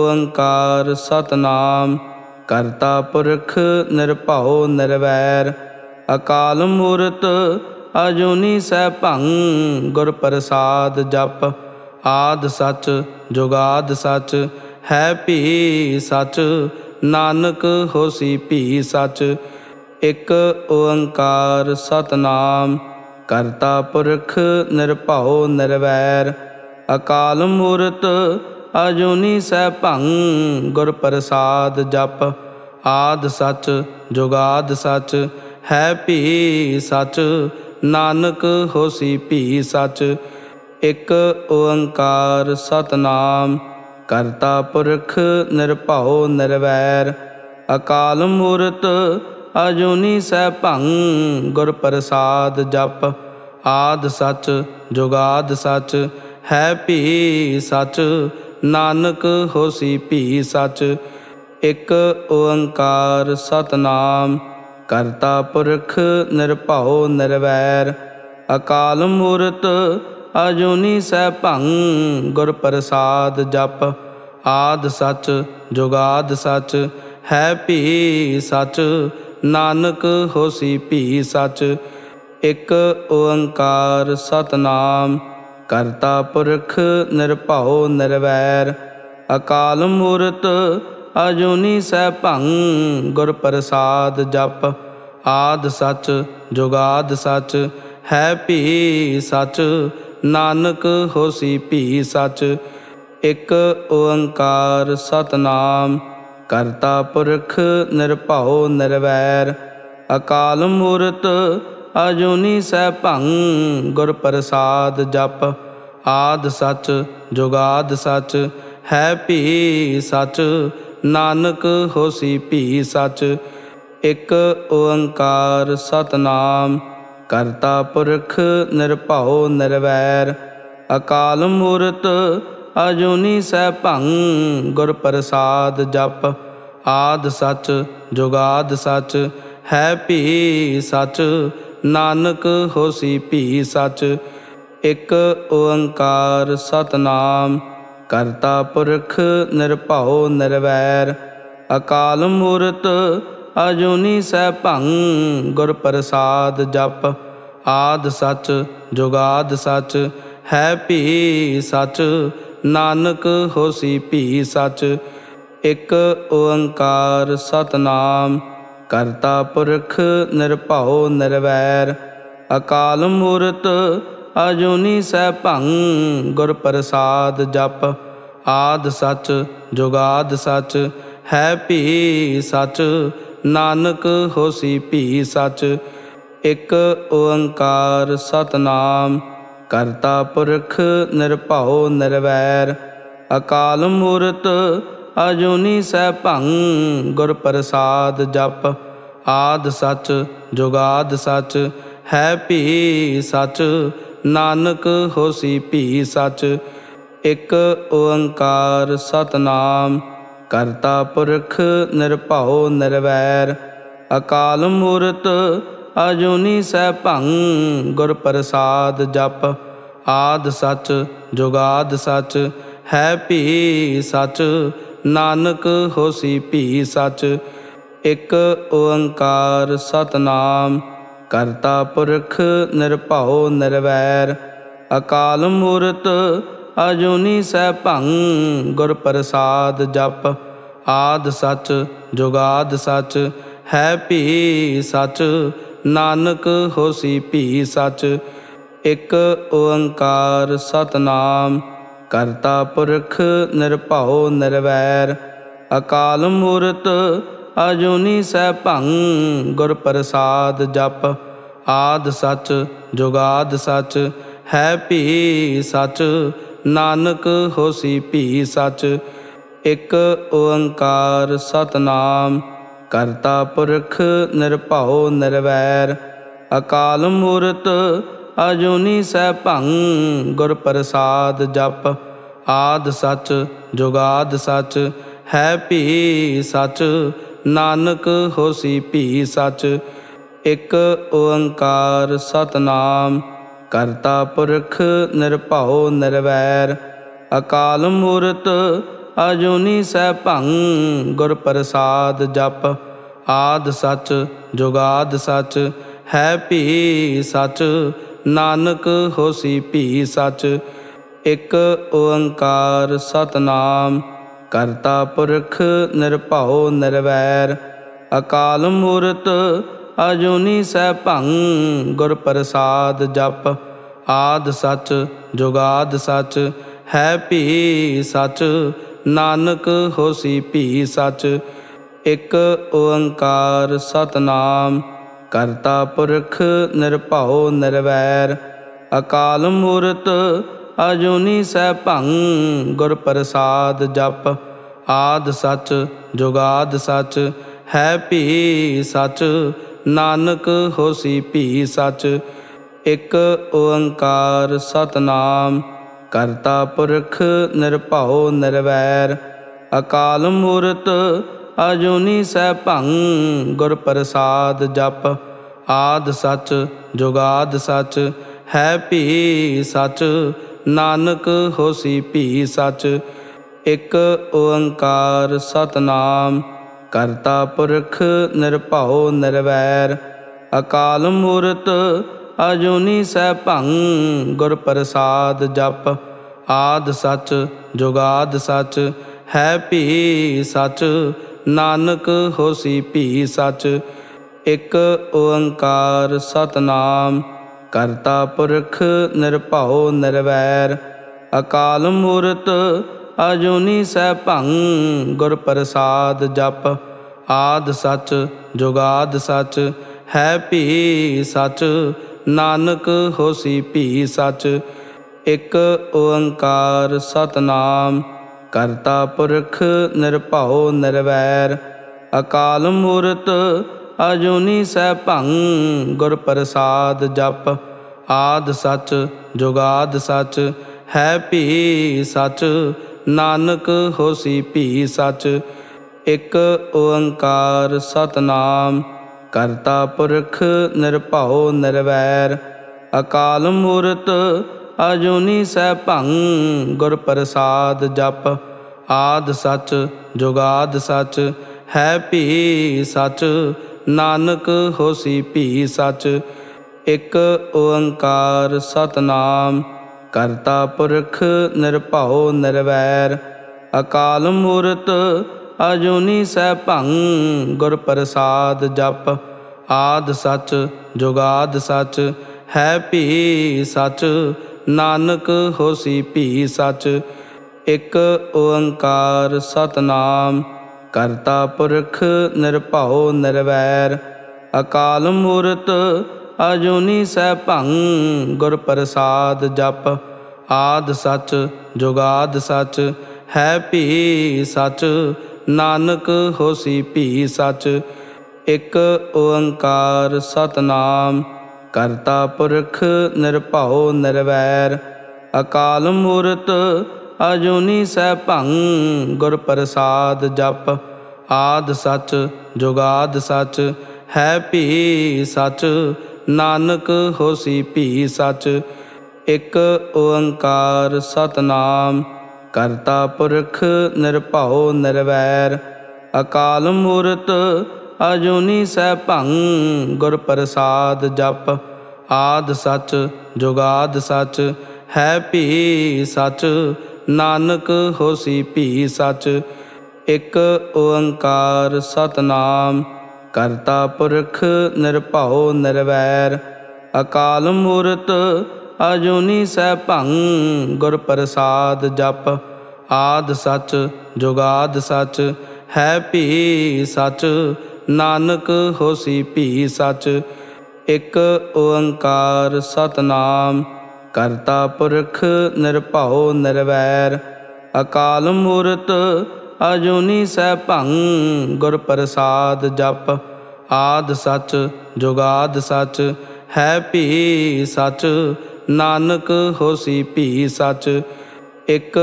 ਓੰਕਾਰ ਸਤਿਨਾਮ ਕਰਤਾ ਪੁਰਖ ਨਿਰਭਉ ਨਿਰਵੈਰ, ਅਕਾਲ ਮੂਰਤ ਅਜੂਨੀ ਸੈਭੰ। ਗੁਰ ਪ੍ਰਸਾਦ ਜਪ ਆਦਿ ਸਚ ਜੁਗਾਦਿ ਸਚ, ਹੈ ਭੀ ਸਚ ਨਾਨਕ ਹੋਸੀ ਭੀ ਸਚ। ਇਕ ਓੰਕਾਰ ਸਤਿਨਾਮ ਕਰਤਾ ਪੁਰਖ ਨਿਰਭਉ ਨਿਰਵੈਰ, ਅਕਾਲ ਮੂਰਤ ਅਜੂਨੀ ਸੈਭੰ। ਗੁਰ ਪ੍ਰਸਾਦ ਜਪ ਆਦਿ ਸਚ ਜੁਗਾਦਿ ਸਚ, ਹੈ ਭੀ ਸਚ ਨਾਨਕ ਹੋਸੀ ਭੀ ਸਚ। ਇਕ ਓੰਕਾਰ ਸਤਿਨਾਮ ਕਰਤਾ ਪੁਰਖ ਨਿਰਭਉ ਨਿਰਵੈਰ, ਅਕਾਲ ਮੂਰਤ ਅਜੂਨੀ ਸੈਭੰ। ਗੁਰ ਪ੍ਰਸਾਦ ਜਪ ਆਦਿ ਸਚ ਜੁਗਾਦਿ ਸਚ, ਹੈ ਭੀ ਸਚ ਨਾਨਕ ਹੋਸੀ ਭੀ ਸਚ। ਇਕ ਓੰਕਾਰ ਸਤਿਨਾਮ ਕਰਤਾ ਪੁਰਖ ਨਿਰਭਉ ਨਿਰਵੈਰ, ਅਕਾਲ ਮੂਰਤ ਅਜੂਨੀ ਸੈਭੰ। ਗੁਰ ਪ੍ਰਸਾਦ ਜਪ ਆਦਿ ਸਚ ਜੁਗਾਦਿ ਸਚ, ਹੈ ਭੀ ਸਚ ਨਾਨਕ ਹੋਸੀ ਭੀ ਸਚ। ਇਕ ਓੰਕਾਰ ਸਤਿਨਾਮ ਕਰਤਾ ਪੁਰਖ ਨਿਰਭਉ ਨਿਰਵੈਰ, ਅਕਾਲ ਮੂਰਤ ਅਜੂਨੀ ਸੈਭੰ। ਗੁਰ ਪ੍ਰਸਾਦ ਜਪ ਆਦਿ ਸਚ ਜੁਗਾਦਿ ਸਚ, ਹੈ ਭੀ ਸਚ ਨਾਨਕ ਹੋਸੀ ਭੀ ਸਚ। ਇਕ ਓੰਕਾਰ ਸਤਿਨਾਮ ਕਰਤਾ ਪੁਰਖ ਨਿਰਭਉ ਨਿਰਵੈਰ, ਅਕਾਲ ਮੂਰਤ ਅਜੂਨੀ ਸੈਭੰ। ਗੁਰ ਪ੍ਰਸਾਦ ਜਪ ਆਦਿ ਸਚ ਜੁਗਾਦਿ ਸਚ, ਹੈ ਭੀ ਸਚ ਨਾਨਕ ਹੋਸੀ ਭੀ ਸਚ। ਇਕ ਓੰਕਾਰ ਸਤਿਨਾਮ ਕਰਤਾ ਪੁਰਖ ਨਿਰਭਉ ਨਿਰਵੈਰ, ਅਕਾਲ ਮੂਰਤ ਅਜੂਨੀ ਸੈਭੰ। ਗੁਰ ਪ੍ਰਸਾਦ ਜਪ ਆਦਿ ਸਚ ਜੁਗਾਦਿ ਸਚ, ਹੈ ਭੀ ਸਚ, ਨਾਨਕ ਹੋਸੀ ਭੀ ਸਚ। ਇਕ ਓੰਕਾਰ ਸਤਿਨਾਮ ਕਰਤਾ ਪੁਰਖ ਨਿਰਭਉ ਨਿਰਵੈਰ, ਅਕਾਲ ਮੂਰਤ ਅਜੂਨੀ ਸੈਭੰ, ਗੁਰ ਪ੍ਰਸਾਦ ਜਪ ਆਦਿ ਸਚ ਜੁਗਾਦਿ ਸਚ। ਹੈ ਭੀ ਸਚ, ਨਾਨਕ ਹੋਸੀ ਭੀ ਸਚ। ਇਕ ਓੰਕਾਰ ਸਤਿਨਾਮ ਕਰਤਾ ਪੁਰਖ ਨਿਰਭਉ ਨਿਰਵੈਰ, ਅਕਾਲ ਮੂਰਤ ਅਜੂਨੀ ਸੈਭੰ, ਗੁਰ ਪ੍ਰਸਾਦ ਜਪ ਆਦਿ ਸਚ ਜੁਗਾਦਿ ਸਚ। ਹੈ ਭੀ ਸਚ, ਨਾਨਕ ਹੋਸੀ ਭੀ ਸਚ। ਇਕ ਓੰਕਾਰ ਸਤਿਨਾਮ ਕਰਤਾ ਪੁਰਖ ਨਿਰਭਉ ਨਿਰਵੈਰ, ਅਕਾਲ ਮੂਰਤ ਅਜੂਨੀ ਸੈਭੰ, ਗੁਰ ਪ੍ਰਸਾਦ ਜਪ ਆਦਿ ਸਚ ਜੁਗਾਦਿ ਸਚ। ਹੈ ਭੀ ਸਚ, ਨਾਨਕ ਹੋਸੀ ਭੀ ਸਚ। ਇਕ ਓੰਕਾਰ ਸਤਿਨਾਮ ਕਰਤਾ ਪੁਰਖ ਨਿਰਭਉ ਨਿਰਵੈਰ, ਅਕਾਲ ਮੂਰਤ ਅਜੂਨੀ ਸੈਭੰ, ਗੁਰ ਪ੍ਰਸਾਦ ਜਪ ਆਦਿ ਸਚ ਜੁਗਾਦਿ ਸਚ। ਹੈ ਭੀ ਸਚ, ਨਾਨਕ ਹੋਸੀ ਭੀ ਸਚ। ਇਕ ਓੰਕਾਰ ਸਤਿਨਾਮ ਕਰਤਾ ਪੁਰਖ ਨਿਰਭਉ ਨਿਰਵੈਰ, ਅਕਾਲ ਮੂਰਤ ਅਜੂਨੀ ਸੈਭੰ, ਗੁਰ ਪ੍ਰਸਾਦ ਜਪ ਆਦਿ ਸਚ ਜੁਗਾਦਿ ਸਚ। ਹੈ ਭੀ ਸਚ, ਨਾਨਕ ਹੋਸੀ ਭੀ ਸਚ। ਇਕ ਓੰਕਾਰ ਸਤਿਨਾਮ ਕਰਤਾ ਪੁਰਖ ਨਿਰਭਉ ਨਿਰਵੈਰ, ਅਕਾਲ ਮੂਰਤ ਅਜੂਨੀ ਸੈਭੰ, ਗੁਰ ਪ੍ਰਸਾਦ ਜਪ ਆਦਿ ਸਚ ਜੁਗਾਦਿ ਸਚ। ਹੈ ਭੀ ਸਚ, ਨਾਨਕ ਹੋਸੀ ਭੀ ਸਚ। ਇਕ ਓੰਕਾਰ ਸਤਿਨਾਮ ਕਰਤਾ ਪੁਰਖ ਨਿਰਭਉ ਨਿਰਵੈਰ, ਅਕਾਲ ਮੂਰਤ ਅਜੂਨੀ ਸੈਭੰ, ਗੁਰ ਪ੍ਰਸਾਦ ਜਪ ਆਦਿ ਸਚ ਜੁਗਾਦਿ ਸਚ। ਹੈ ਭੀ ਸਚ, ਨਾਨਕ ਹੋਸੀ ਭੀ ਸਚ। ਇਕ ਓੰਕਾਰ ਸਤਿਨਾਮ ਕਰਤਾ ਪੁਰਖ ਨਿਰਭਉ ਨਿਰਵੈਰ, ਅਕਾਲ ਮੂਰਤ ਅਜੂਨੀ ਸੈਭੰ, ਗੁਰ ਪ੍ਰਸਾਦ ਜਪ ਆਦਿ ਸਚ ਜੁਗਾਦਿ ਸਚ। ਹੈ ਭੀ ਸਚ, ਨਾਨਕ ਹੋਸੀ ਭੀ ਸਚ। ਇਕ ਓੰਕਾਰ ਸਤਿਨਾਮ ਕਰਤਾ ਪੁਰਖ ਨਿਰਭਉ ਨਿਰਵੈਰ, ਅਕਾਲ ਮੂਰਤ ਅਜੂਨੀ ਸੈਭੰ, ਗੁਰ ਪ੍ਰਸਾਦ ਜਪ ਆਦਿ ਸਚ ਜੁਗਾਦਿ ਸਚ। ਹੈ ਭੀ ਸਚ, ਨਾਨਕ ਹੋਸੀ ਭੀ ਸਚ। ਇਕ ਓੰਕਾਰ ਸਤਿਨਾਮ ਕਰਤਾ ਪੁਰਖ ਨਿਰਭਉ ਨਿਰਵੈਰ, ਅਕਾਲ ਮੂਰਤ ਅਜੂਨੀ ਸੈਭੰ, ਗੁਰ ਪ੍ਰਸਾਦ ਜਪ ਆਦਿ ਸਚ ਜੁਗਾਦਿ ਸਚ। ਹੈ ਭੀ ਸਚ, ਨਾਨਕ ਹੋਸੀ ਭੀ ਸਚ। ਇਕ ਓੰਕਾਰ ਸਤਿਨਾਮ ਕਰਤਾ ਪੁਰਖ ਨਿਰਭਉ ਨਿਰਵੈਰ, ਅਕਾਲ ਮੂਰਤ ਅਜੂਨੀ ਸੈਭੰ, ਗੁਰ ਪ੍ਰਸਾਦ ਜਪ ਆਦਿ ਸਚ ਜੁਗਾਦਿ ਸਚ। ਹੈ ਭੀ ਸਚ, ਨਾਨਕ ਹੋਸੀ ਭੀ ਸਚ। ਇਕ ਓੰਕਾਰ ਸਤਿਨਾਮ ਕਰਤਾ ਪੁਰਖ ਨਿਰਭਉ ਨਿਰਵੈਰ, ਅਕਾਲ ਮੂਰਤ ਅਜੂਨੀ ਸੈਭੰ, ਗੁਰ ਪ੍ਰਸਾਦ ਜਪ ਆਦਿ ਸਚ ਜੁਗਾਦਿ ਸਚ। ਹੈ ਭੀ ਸਚ, ਨਾਨਕ ਹੋਸੀ ਭੀ ਸਚ। ਇਕ ਓੰਕਾਰ ਸਤਿਨਾਮ ਕਰਤਾ ਪੁਰਖ ਨਿਰਭਉ ਨਿਰਵੈਰ, ਅਕਾਲ ਮੂਰਤ ਅਜੂਨੀ ਸੈਭੰ, ਗੁਰ ਪ੍ਰਸਾਦ ਜਪ ਆਦਿ ਸਚ ਜੁਗਾਦਿ ਸਚ। ਹੈ ਭੀ ਸਚ, ਨਾਨਕ ਹੋਸੀ ਭੀ ਸਚ। ਇਕ ਓੰਕਾਰ ਸਤਿਨਾਮ ਕਰਤਾ ਪੁਰਖ ਨਿਰਭਉ ਨਿਰਵੈਰ, ਅਕਾਲ ਮੂਰਤ ਅਜੂਨੀ ਸੈਭੰ, ਗੁਰ ਪ੍ਰਸਾਦ ਜਪ ਆਦਿ ਸਚ ਜੁਗਾਦਿ ਸਚ। ਹੈ ਭੀ ਸਚ, ਨਾਨਕ ਹੋਸੀ ਭੀ ਸਚ। ਇਕ ਓੰਕਾਰ ਸਤਿਨਾਮ ਕਰਤਾ ਪੁਰਖ ਨਿਰਭਉ ਨਿਰਵੈਰ। ਅਕਾਲ ਮੂਰਤ ਅਜੂਨੀ ਸੈਭੰ, ਗੁਰ ਪ੍ਰਸਾਦ ਜਪ। ਆਦਿ ਸਚ ਜੁਗਾਦਿ ਸਚ, ਹੈ ਭੀ ਸਚ। ਨਾਨਕ ਹੋਸੀ ਭੀ ਸਚ। ਇਕ ਓੰਕਾਰ ਸਤਿਨਾਮ, ਕਰਤਾ ਪੁਰਖ ਨਿਰਭਉ ਨਿਰਵੈਰ। ਅਕਾਲ ਮੂਰਤ ਅਜੂਨੀ ਸੈਭੰ, ਗੁਰ ਪ੍ਰਸਾਦ ਜਪ। ਆਦਿ ਸਚ ਜੁਗਾਦਿ ਸਚ, ਹੈ ਭੀ ਸਚ। ਨਾਨਕ ਹੋਸੀ ਭੀ ਸਚ। ਇਕ ਓੰਕਾਰ ਸਤਿਨਾਮ, ਕਰਤਾ ਪੁਰਖ ਨਿਰਭਉ ਨਿਰਵੈਰ। ਅਕਾਲ ਮੂਰਤ ਅਜੂਨੀ ਸੈਭੰ, ਗੁਰ ਪ੍ਰਸਾਦ ਜਪ। ਆਦਿ ਸਚ ਜੁਗਾਦਿ ਸਚ, ਹੈ ਭੀ ਸਚ। ਨਾਨਕ ਹੋਸੀ ਭੀ ਸਚ। ਇਕ ਓੰਕਾਰ ਸਤਿਨਾਮ, ਕਰਤਾ ਪੁਰਖ ਨਿਰਭਉ ਨਿਰਵੈਰ। ਅਕਾਲ ਮੂਰਤ ਅਜੂਨੀ ਸੈਭੰ, ਗੁਰ ਪ੍ਰਸਾਦ ਜਪ। ਆਦਿ ਸਚ ਜੁਗਾਦਿ ਸਚ, ਹੈ ਭੀ ਸਚ। ਨਾਨਕ ਹੋਸੀ ਭੀ ਸਚ। ਇਕ ਓੰਕਾਰ ਸਤਿਨਾਮ, ਕਰਤਾ ਪੁਰਖ ਨਿਰਭਉ ਨਿਰਵੈਰ। ਅਕਾਲ ਮੂਰਤ ਅਜੂਨੀ ਸੈਭੰ, ਗੁਰ ਪ੍ਰਸਾਦ ਜਪ। ਆਦਿ ਸਚ ਜੁਗਾਦਿ ਸਚ, ਹੈ ਭੀ ਸਚ। ਨਾਨਕ ਹੋਸੀ ਭੀ ਸਚ। ਇਕ ਓੰਕਾਰ ਸਤਿਨਾਮ, ਕਰਤਾ ਪੁਰਖ ਨਿਰਭਉ ਨਿਰਵੈਰ। ਅਕਾਲ ਮੂਰਤ ਅਜੂਨੀ ਸੈਭੰ, ਗੁਰ ਪ੍ਰਸਾਦ ਜਪ। ਆਦਿ ਸਚ ਜੁਗਾਦਿ ਸਚ, ਹੈ ਭੀ ਸਚ। ਨਾਨਕ ਹੋਸੀ ਭੀ ਸਚ। ਇਕ ਓੰਕਾਰ ਸਤਿਨਾਮ, ਕਰਤਾ ਪੁਰਖ ਨਿਰਭਉ ਨਿਰਵੈਰ। ਅਕਾਲ ਮੂਰਤ ਅਜੂਨੀ ਸੈਭੰ, ਗੁਰ ਪ੍ਰਸਾਦ ਜਪ। ਆਦਿ ਸਚ ਜੁਗਾਦਿ ਸਚ, ਹੈ ਭੀ ਸਚ। ਨਾਨਕ ਹੋਸੀ ਭੀ ਸਚ। ਇਕ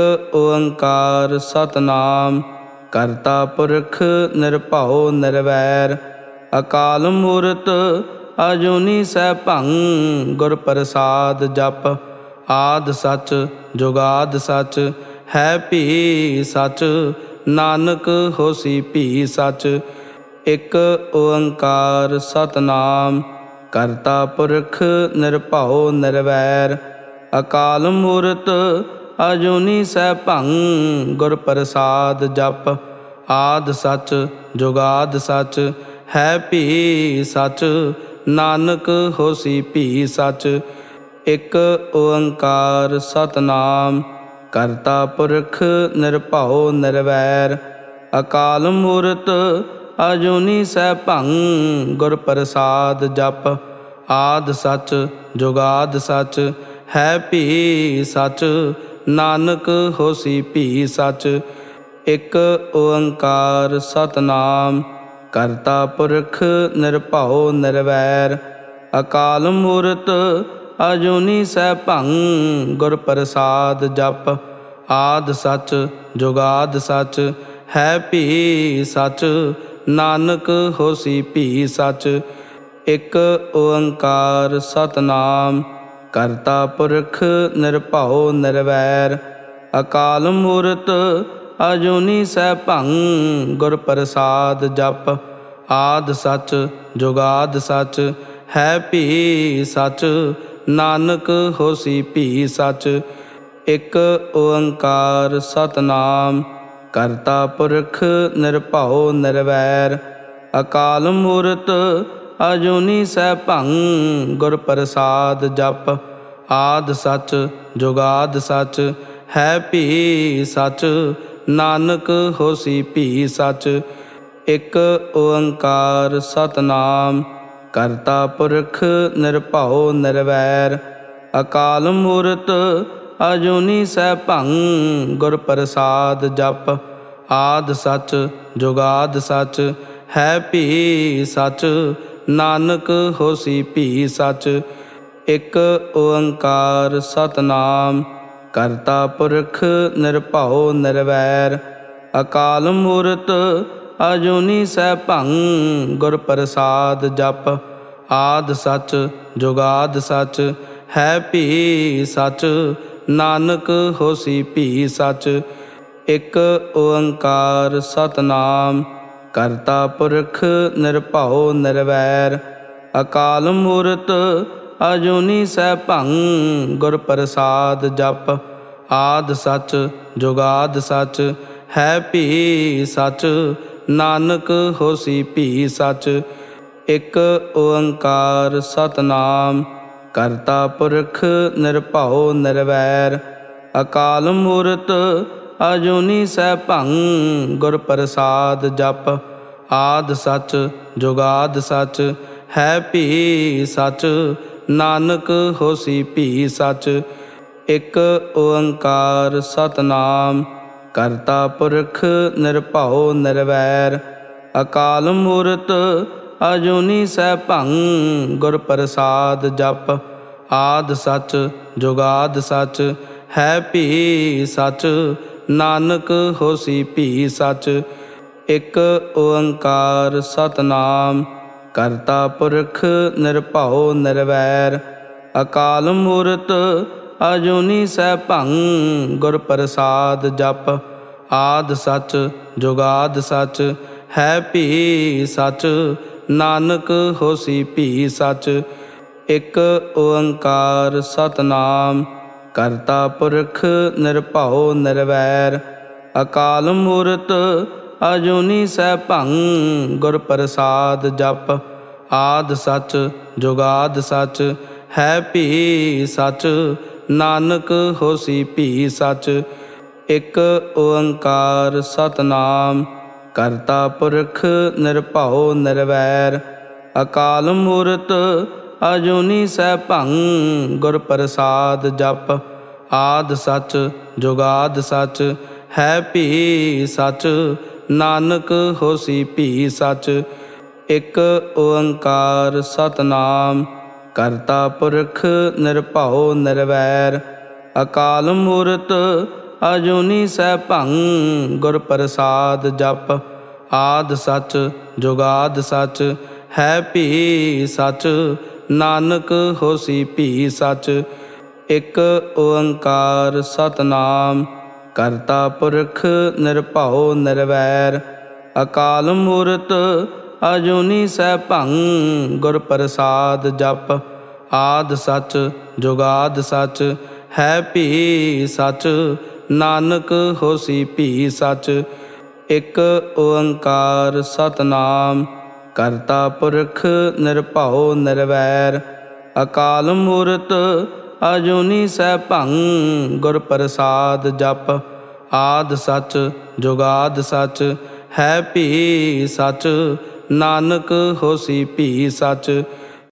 ਓੰਕਾਰ ਸਤਿਨਾਮ, ਕਰਤਾ ਪੁਰਖ ਨਿਰਭਉ ਨਿਰਵੈਰ। ਅਕਾਲ ਮੂਰਤ ਅਜੂਨੀ ਸੈਭੰ, ਗੁਰ ਪ੍ਰਸਾਦ ਜਪ। ਆਦਿ ਸਚ ਜੁਗਾਦਿ ਸਚ, ਹੈ ਭੀ ਸਚ। ਨਾਨਕ ਹੋਸੀ ਭੀ ਸਚ। ਇਕ ਓੰਕਾਰ ਸਤਿਨਾਮ, ਕਰਤਾ ਪੁਰਖ ਨਿਰਭਉ ਨਿਰਵੈਰ। ਅਕਾਲ ਮੂਰਤ ਅਜੂਨੀ ਸੈਭੰ, ਗੁਰ ਪ੍ਰਸਾਦ ਜਪ। ਆਦਿ ਸਚ ਜੁਗਾਦਿ ਸਚ, ਹੈ ਭੀ ਸਚ। ਨਾਨਕ ਹੋਸੀ ਭੀ ਸਚ। ਇਕ ਓੰਕਾਰ ਸਤਿਨਾਮ, ਕਰਤਾ ਪੁਰਖ ਨਿਰਭਉ ਨਿਰਵੈਰ। ਅਕਾਲ ਮੂਰਤ ਅਜੂਨੀ ਸੈਭੰ, ਗੁਰ ਪ੍ਰਸਾਦ ਜਪ। ਆਦਿ ਸਚ ਜੁਗਾਦਿ ਸਚ, ਹੈ ਭੀ ਸਚ। ਨਾਨਕ ਹੋਸੀ ਭੀ ਸਚ। ਇਕ ਓੰਕਾਰ ਸਤਿਨਾਮ, ਕਰਤਾ ਪੁਰਖ ਨਿਰਭਉ ਨਿਰਵੈਰ। ਅਕਾਲ ਮੂਰਤ ਅਜੂਨੀ ਸੈਭੰ, ਗੁਰ ਪ੍ਰਸਾਦ ਜਪ। ਆਦਿ ਸਚ ਜੁਗਾਦਿ ਸਚ, ਹੈ ਭੀ ਸਚ। ਨਾਨਕ ਹੋਸੀ ਭੀ ਸਚ। ਇਕ ਓੰਕਾਰ ਸਤਿਨਾਮ, ਕਰਤਾ ਪੁਰਖ ਨਿਰਭਉ ਨਿਰਵੈਰ। ਅਕਾਲ ਮੂਰਤ ਅਜੂਨੀ ਸੈਭੰ, ਗੁਰ ਪ੍ਰਸਾਦ ਜਪ। ਆਦਿ ਸਚ ਜੁਗਾਦਿ ਸਚ, ਹੈ ਭੀ ਸਚ। ਨਾਨਕ ਹੋਸੀ ਭੀ ਸਚ। ਇਕ ਓੰਕਾਰ ਸਤਿਨਾਮ, ਕਰਤਾ ਪੁਰਖ ਨਿਰਭਉ ਨਿਰਵੈਰ। ਅਕਾਲ ਮੂਰਤ ਅਜੂਨੀ ਸੈਭੰ, ਗੁਰ ਪ੍ਰਸਾਦ ਜਪ। ਆਦਿ ਸਚ ਜੁਗਾਦਿ ਸਚ, ਹੈ ਭੀ ਸਚ। ਨਾਨਕ ਹੋਸੀ ਭੀ ਸਚ। ਇਕ ਓੰਕਾਰ ਸਤਿਨਾਮ, ਕਰਤਾ ਪੁਰਖ ਨਿਰਭਉ ਨਿਰਵੈਰ। ਅਕਾਲ ਮੂਰਤ ਅਜੂਨੀ ਸੈਭੰ, ਗੁਰ ਪ੍ਰਸਾਦ ਜਪ। ਆਦਿ ਸਚ ਜੁਗਾਦਿ ਸਚ, ਹੈ ਭੀ ਸਚ। ਨਾਨਕ ਹੋਸੀ ਭੀ ਸਚ। ਇਕ ਓੰਕਾਰ ਸਤਿਨਾਮ, ਕਰਤਾ ਪੁਰਖ ਨਿਰਭਉ ਨਿਰਵੈਰ। ਅਕਾਲ ਮੂਰਤ ਅਜੂਨੀ ਸੈਭੰ। ਗੁਰ ਪ੍ਰਸਾਦ ਜਪ ਆਦਿ ਸਚ ਜੁਗਾਦਿ ਸਚ, ਹੈ ਭੀ ਸਚ ਨਾਨਕ ਹੋਸੀ ਭੀ ਸਚ। ਇਕ ਓੰਕਾਰ ਸਤਿਨਾਮ ਕਰਤਾ ਪੁਰਖ ਨਿਰਭਉ ਨਿਰਵੈਰ, ਅਕਾਲ ਮੂਰਤ ਅਜੂਨੀ ਸੈਭੰ। ਗੁਰ ਪ੍ਰਸਾਦ ਜਪ ਆਦਿ ਸਚ ਜੁਗਾਦਿ ਸਚ, ਹੈ ਭੀ ਸਚ ਨਾਨਕ ਹੋਸੀ ਭੀ ਸਚ। ਇਕ ਓੰਕਾਰ ਸਤਿਨਾਮ ਕਰਤਾ ਪੁਰਖ ਨਿਰਭਉ ਨਿਰਵੈਰ, ਅਕਾਲ ਮੂਰਤ ਅਜੂਨੀ ਸੈਭੰ। ਗੁਰ ਪ੍ਰਸਾਦ ਜਪ ਆਦਿ ਸਚ ਜੁਗਾਦਿ ਸਚ, ਹੈ ਭੀ ਸਚ ਨਾਨਕ ਹੋਸੀ ਭੀ ਸਚ। ਇਕ ਓੰਕਾਰ ਸਤਿਨਾਮ ਕਰਤਾ ਪੁਰਖ ਨਿਰਭਉ ਨਿਰਵੈਰ, ਅਕਾਲ ਮੂਰਤ ਅਜੂਨੀ ਸੈਭੰ। ਗੁਰ ਪ੍ਰਸਾਦ ਜਪ ਆਦਿ ਸਚ ਜੁਗਾਦਿ ਸਚ, ਹੈ ਭੀ ਸਚ ਨਾਨਕ ਹੋਸੀ ਭੀ ਸਚ। ਇਕ ਓੰਕਾਰ ਸਤਿਨਾਮ ਕਰਤਾ ਪੁਰਖ ਨਿਰਭਉ ਨਿਰਵੈਰ, ਅਕਾਲ ਮੂਰਤ ਅਜੂਨੀ ਸੈਭੰ। ਗੁਰ ਪ੍ਰਸਾਦ ਜਪ ਆਦਿ ਸਚ ਜੁਗਾਦਿ ਸਚ, ਹੈ ਭੀ ਸਚ ਨਾਨਕ ਹੋਸੀ ਭੀ ਸਚ। ਇਕ ਓੰਕਾਰ ਸਤਿਨਾਮ ਕਰਤਾ ਪੁਰਖ ਨਿਰਭਉ ਨਿਰਵੈਰ, ਅਕਾਲ ਮੂਰਤ ਅਜੂਨੀ ਸੈਭੰ। ਗੁਰ ਪ੍ਰਸਾਦ ਜਪ ਆਦਿ ਸਚ ਜੁਗਾਦਿ ਸਚ, ਹੈ ਭੀ ਸਚ ਨਾਨਕ ਹੋਸੀ ਭੀ ਸਚ। ਇਕ ਓੰਕਾਰ ਸਤਿਨਾਮ ਕਰਤਾ ਪੁਰਖ ਨਿਰਭਉ ਨਿਰਵੈਰ, ਅਕਾਲ ਮੂਰਤ ਅਜੂਨੀ ਸੈਭੰ। ਗੁਰ ਪ੍ਰਸਾਦ ਜਪ ਆਦਿ ਸਚ ਜੁਗਾਦਿ ਸਚ, ਹੈ ਭੀ ਸਚ ਨਾਨਕ ਹੋਸੀ ਭੀ ਸਚ। ਇਕ ਓੰਕਾਰ ਸਤਿਨਾਮ ਕਰਤਾ ਪੁਰਖ ਨਿਰਭਉ ਨਿਰਵੈਰ, ਅਕਾਲ ਮੂਰਤ ਅਜੂਨੀ ਸੈਭੰ। ਗੁਰ ਪ੍ਰਸਾਦ ਜਪ ਆਦਿ ਸਚ ਜੁਗਾਦਿ ਸਚ, ਹੈ ਭੀ ਸਚ ਨਾਨਕ ਹੋਸੀ ਭੀ ਸਚ। ਇਕ ਓੰਕਾਰ ਸਤਿਨਾਮ ਕਰਤਾ ਪੁਰਖ ਨਿਰਭਉ ਨਿਰਵੈਰ, ਅਕਾਲ ਮੂਰਤ ਅਜੂਨੀ ਸੈਭੰ। ਗੁਰ ਪ੍ਰਸਾਦ ਜਪ ਆਦਿ ਸਚ ਜੁਗਾਦਿ ਸਚ, ਹੈ ਭੀ ਸਚ ਨਾਨਕ ਹੋਸੀ ਭੀ ਸਚ। ਇਕ ਓੰਕਾਰ ਸਤਿਨਾਮ ਕਰਤਾ ਪੁਰਖ ਨਿਰਭਉ ਨਿਰਵੈਰ, ਅਕਾਲ ਮੂਰਤ ਅਜੂਨੀ ਸੈਭੰ। ਗੁਰ ਪ੍ਰਸਾਦ ਜਪ ਆਦਿ ਸਚ ਜੁਗਾਦਿ ਸਚ, ਹੈ ਭੀ ਸਚ ਨਾਨਕ ਹੋਸੀ ਭੀ ਸਚ।